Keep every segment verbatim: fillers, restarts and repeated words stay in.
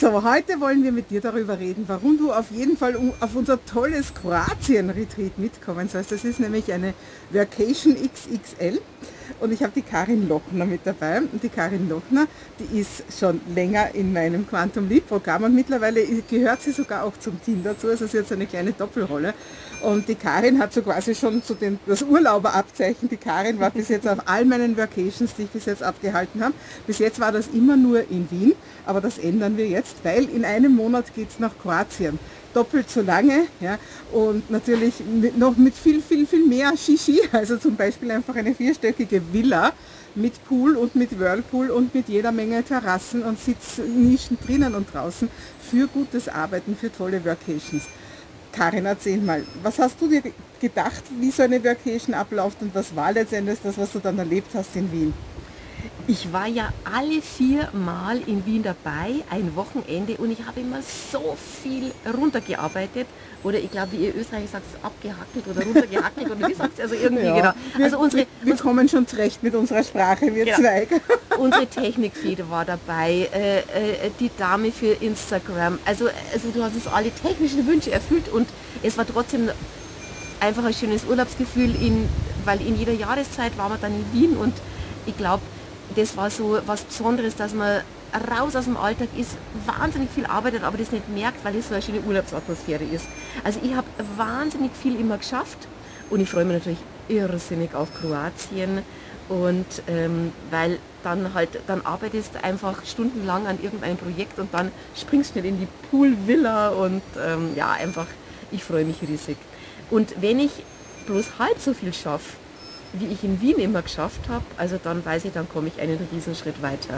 So, heute wollen wir mit dir darüber reden, warum du auf jeden Fall auf unser tolles Kroatien-Retreat mitkommen sollst. Das ist nämlich eine Workation X X L und ich habe die Karin Lochner mit dabei. Und die Karin Lochner, die ist schon länger in meinem Quantum Leap Programm und mittlerweile gehört sie sogar auch zum Team dazu, also sie hat so eine kleine Doppelrolle. Und die Karin hat so quasi schon zu den, das Urlauberabzeichen. Die Karin war bis jetzt auf all meinen Workations, die ich bis jetzt abgehalten habe. Bis jetzt war das immer nur in Wien, aber das ändern wir jetzt, weil in einem Monat geht es nach Kroatien. Doppelt so lange, ja, und natürlich mit, noch mit viel, viel, viel mehr Shishi, also zum Beispiel einfach eine vierstöckige Villa mit Pool und mit Whirlpool und mit jeder Menge Terrassen und Sitznischen drinnen und draußen für gutes Arbeiten, für tolle Workations. Karin, erzähl mal, was hast du dir gedacht, wie so eine Workation abläuft und was war letztendlich das, was du dann erlebt hast in Wien? Ich war ja alle vier Mal in Wien dabei, ein Wochenende, und ich habe immer so viel runtergearbeitet. Oder ich glaube, wie ihr Österreicher sagt, abgehackelt oder runtergehackelt oder wie sagt ihr? Also irgendwie, ja, genau. Also wir, unsere, wir, wir kommen schon zurecht mit unserer Sprache, wir genau. zwei. Unsere Technikfeder war dabei, äh, äh, die Dame für Instagram. Also, also du hast uns alle technischen Wünsche erfüllt und es war trotzdem einfach ein schönes Urlaubsgefühl, in, weil in jeder Jahreszeit war man dann in Wien und ich glaube, das war so was Besonderes, dass man raus aus dem Alltag ist, wahnsinnig viel arbeitet, aber das nicht merkt, weil es so eine schöne Urlaubsatmosphäre ist. Also ich habe wahnsinnig viel immer geschafft und ich freue mich natürlich irrsinnig auf Kroatien und ähm, weil dann halt, dann arbeitest du einfach stundenlang an irgendeinem Projekt und dann springst du schnell in die Poolvilla und ähm, ja, einfach, ich freue mich riesig. Und wenn ich bloß halb so viel schaffe, wie ich in Wien immer geschafft habe, also dann weiß ich, dann komme ich einen Riesenschritt weiter.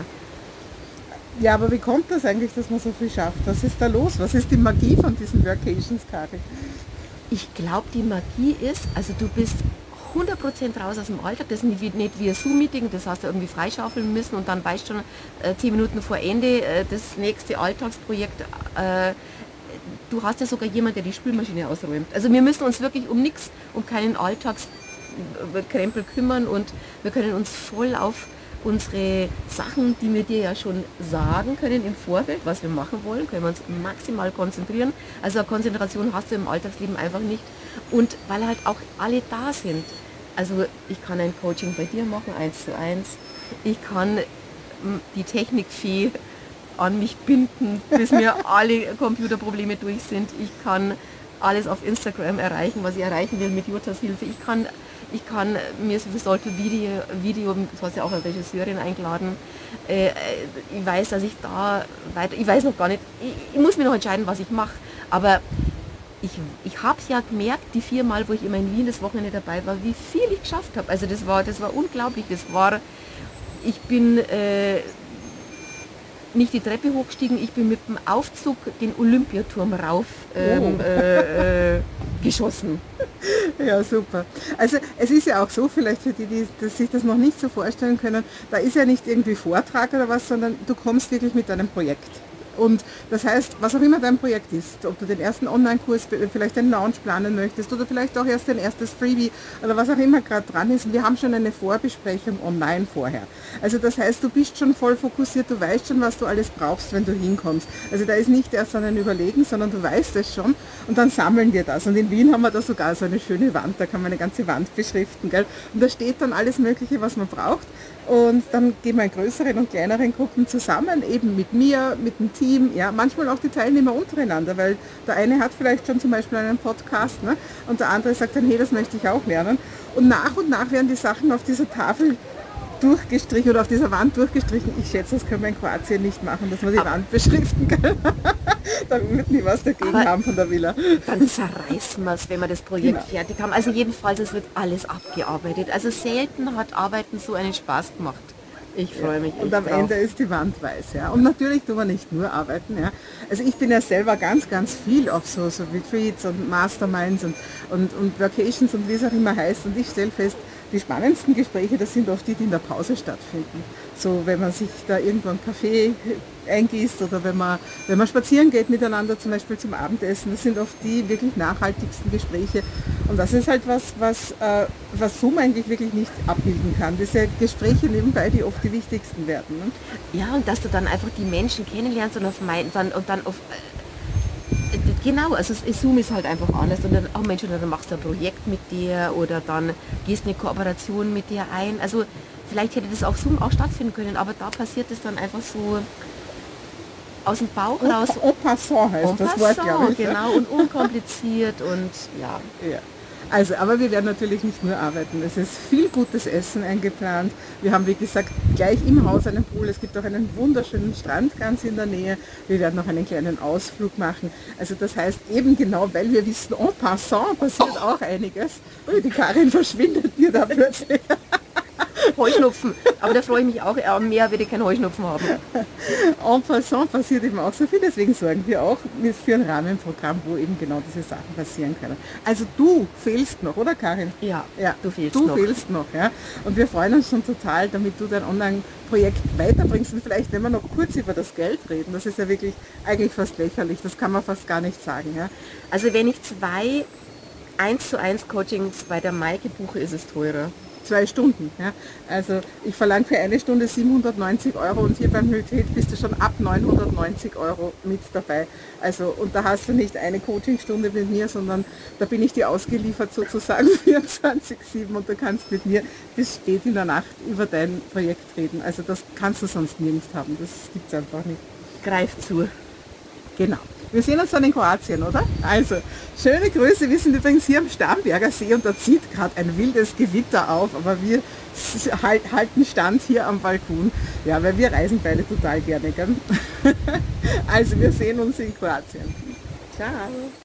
Ja, aber wie kommt das eigentlich, dass man so viel schafft? Was ist da los? Was ist die Magie von diesen Workations, Karin? Ich glaube, die Magie ist, also du bist hundert Prozent raus aus dem Alltag, das ist nicht wie, nicht wie ein Zoom-Meeting, das hast du irgendwie freischaufeln müssen und dann weißt du schon äh, zehn Minuten vor Ende äh, das nächste Alltagsprojekt. Äh, du hast ja sogar jemanden, der die Spülmaschine ausräumt. Also wir müssen uns wirklich um nichts, um keinen Alltags Krempel kümmern und wir können uns voll auf unsere Sachen, die wir dir ja schon sagen können im Vorfeld, was wir machen wollen, können wir uns maximal konzentrieren. Also eine Konzentration hast du im Alltagsleben einfach nicht und weil halt auch alle da sind. Also ich kann ein Coaching bei dir machen, eins zu eins. Ich kann die Technikfee an mich binden, bis mir alle Computerprobleme durch sind. Ich kann alles auf Instagram erreichen, was ich erreichen will mit Juttas Hilfe. Ich kann Ich kann mir für solche Video, Video, du hast ja auch eine Regisseurin eingeladen, äh, ich weiß, dass ich da weiter, ich weiß noch gar nicht, ich, ich muss mir noch entscheiden, was ich mache, aber ich, ich habe es ja gemerkt, die vier Mal, wo ich immer in Wien das Wochenende dabei war, wie viel ich geschafft habe. Also das war, das war unglaublich, das war, ich bin äh, nicht die Treppe hochgestiegen, ich bin mit dem Aufzug den Olympiaturm rauf ähm, oh. äh, äh, geschossen. Ja, super. Also es ist ja auch so, vielleicht für die, die das sich das noch nicht so vorstellen können, da ist ja nicht irgendwie Vortrag oder was, sondern du kommst wirklich mit deinem Projekt. Und das heißt, was auch immer dein Projekt ist, ob du den ersten Online-Kurs, vielleicht den Launch planen möchtest oder vielleicht auch erst dein erstes Freebie oder was auch immer gerade dran ist, wir haben schon eine Vorbesprechung online vorher. Also das heißt, du bist schon voll fokussiert, du weißt schon, was du alles brauchst, wenn du hinkommst. Also da ist nicht erst an ein Überlegen, sondern du weißt es schon und dann sammeln wir das. Und in Wien haben wir da sogar so eine schöne Wand, da kann man eine ganze Wand beschriften, gell? Und da steht dann alles Mögliche, was man braucht. Und dann gehen wir in größeren und kleineren Gruppen zusammen, eben mit mir, mit dem Team, ja, manchmal auch die Teilnehmer untereinander, weil der eine hat vielleicht schon zum Beispiel einen Podcast, ne, und der andere sagt dann, hey, das möchte ich auch lernen. Und nach und nach werden die Sachen auf dieser Tafel durchgestrichen oder auf dieser Wand durchgestrichen. Ich schätze, das können wir in Kroatien nicht machen, dass man die aber Wand beschriften kann. Da wird nie was dagegen haben von der Villa. Dann zerreißen wir es, wenn wir das Projekt genau. fertig haben. Also jedenfalls, es wird alles abgearbeitet. Also selten hat Arbeiten so einen Spaß gemacht. Ich freue mich. Ja, und am drauf. Ende ist die Wand weiß. Ja. Und natürlich tun wir nicht nur arbeiten. Ja. Also ich bin ja selber ganz, ganz viel auf so, so Retreats und Masterminds und, und, und Vacations und wie es auch immer heißt. Und ich stelle fest, die spannendsten Gespräche, das sind oft die, die in der Pause stattfinden. So, wenn man sich da irgendwo einen Kaffee eingießt oder wenn man, wenn man spazieren geht miteinander, zum Beispiel zum Abendessen. Das sind oft die wirklich nachhaltigsten Gespräche. Und das ist halt was, was, äh, was Zoom eigentlich wirklich nicht abbilden kann. Diese Gespräche nebenbei, die oft die wichtigsten werden. Ne? Ja, und dass du dann einfach die Menschen kennenlernst und auf mein, dann, und dann auf äh, genau, also Zoom ist halt einfach anders und dann, oh Mensch, und dann machst du ein Projekt mit dir oder dann gehst eine Kooperation mit dir ein. Also vielleicht hätte das auf Zoom auch stattfinden können, aber da passiert es dann einfach so aus dem Bauch raus. En passant heißt En das Wort, passant, glaube ich. genau, und unkompliziert und ja. Ja. Also, aber wir werden natürlich nicht nur arbeiten. Es ist viel gutes Essen eingeplant. Wir haben, wie gesagt, gleich im Haus einen Pool. Es gibt auch einen wunderschönen Strand ganz in der Nähe. Wir werden noch einen kleinen Ausflug machen. Also das heißt eben genau, weil wir wissen, en passant passiert auch einiges. Oh, die Karin verschwindet mir da plötzlich. Heuschnupfen, aber da freue ich mich auch eher mehr, wenn ich keinen Heuschnupfen haben. En passant passiert eben auch so viel, deswegen sorgen wir auch für ein Rahmenprogramm, wo eben genau diese Sachen passieren können. Also du fehlst noch, oder Karin? Ja, ja du fehlst du noch. Du fehlst noch, ja. Und wir freuen uns schon total, damit du dein Online-Projekt weiterbringst. Und vielleicht, wenn wir noch kurz über das Geld reden, das ist ja wirklich eigentlich fast lächerlich, das kann man fast gar nicht sagen. Ja. Also wenn ich zwei eins zu eins Coachings bei der Maike buche, ist es teurer. Zwei Stunden. Ja. Also ich verlange für eine Stunde siebenhundertneunzig Euro und hier beim Hybrid bist du schon ab neunhundertneunzig Euro mit dabei. Also und da hast du nicht eine Coachingstunde mit mir, sondern da bin ich dir ausgeliefert sozusagen vierundzwanzig sieben und du kannst mit mir bis spät in der Nacht über dein Projekt reden. Also das kannst du sonst nirgends haben, das gibt es einfach nicht. Greif zu. Genau. Wir sehen uns dann in Kroatien, oder? Also, schöne Grüße. Wir sind übrigens hier am Starnberger See und da zieht gerade ein wildes Gewitter auf, aber wir halten Stand hier am Balkon. Ja, weil wir reisen beide total gerne, gell? Also, wir sehen uns in Kroatien. Ciao.